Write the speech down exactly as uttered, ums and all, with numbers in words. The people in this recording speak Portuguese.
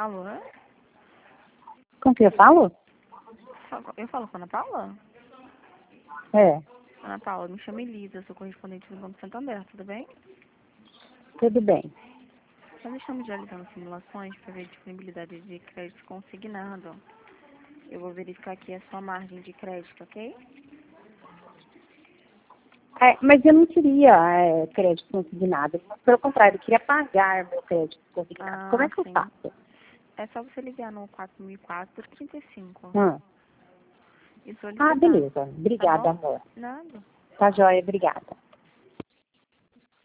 Alô? Com que eu falo? Eu falo com a Ana Paula? É, Ana Paula, me chama Elisa, sou correspondente do Banco Santander, tudo bem? tudo bem. Nós estamos realizando simulações para ver a disponibilidade de crédito consignado. Eu vou verificar aqui a sua margem de crédito, ok? É, mas eu não queria é, crédito consignado. Pelo contrário, eu queria pagar meu crédito consignado. Ah, Como é que eu sim. faço? É só você ligar no quatro mil e quatro, trinta e cinco Hum. e Ah, solicitar, beleza. tá Obrigada, bom? amor. Nada. Tá joia, obrigada.